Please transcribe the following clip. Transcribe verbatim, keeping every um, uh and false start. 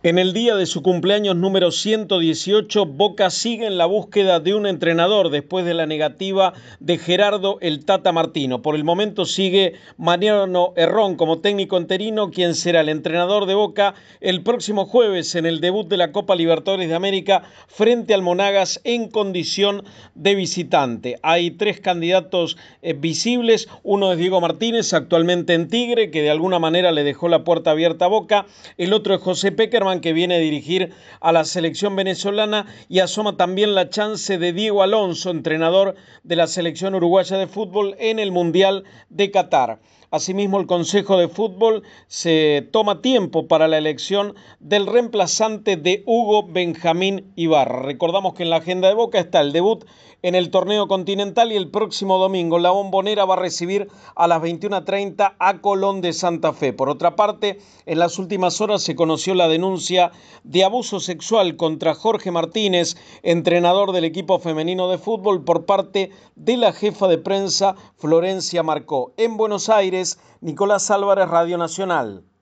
En el día de su cumpleaños número ciento dieciocho, Boca sigue en la búsqueda de un entrenador después de la negativa de Gerardo el Tata Martino. Por el momento sigue Mariano Herrón como técnico interino, quien será el entrenador de Boca el próximo jueves en el debut de la Copa Libertadores de América frente al Monagas en condición de visitante. Hay tres candidatos eh, visibles. Uno es Diego Martínez, actualmente en Tigre, que de alguna manera le dejó la puerta abierta a Boca. El otro es José Peckerman, que viene a dirigir a la selección venezolana, y asoma también la chance de Diego Alonso, entrenador de la selección uruguaya de fútbol en el Mundial de Qatar. Asimismo, el Consejo de Fútbol se toma tiempo para la elección del reemplazante de Hugo Benjamín Ibarra. Recordamos que en la agenda de Boca está el debut en el torneo continental y el próximo domingo la Bombonera va a recibir a las veintiuna treinta a Colón de Santa Fe. Por otra parte, en las últimas horas se conoció la denuncia de abuso sexual contra Jorge Martínez, entrenador del equipo femenino de fútbol, por parte de la jefa de prensa Florencia Marcó. En Buenos Aires, Nicolás Álvarez, Radio Nacional.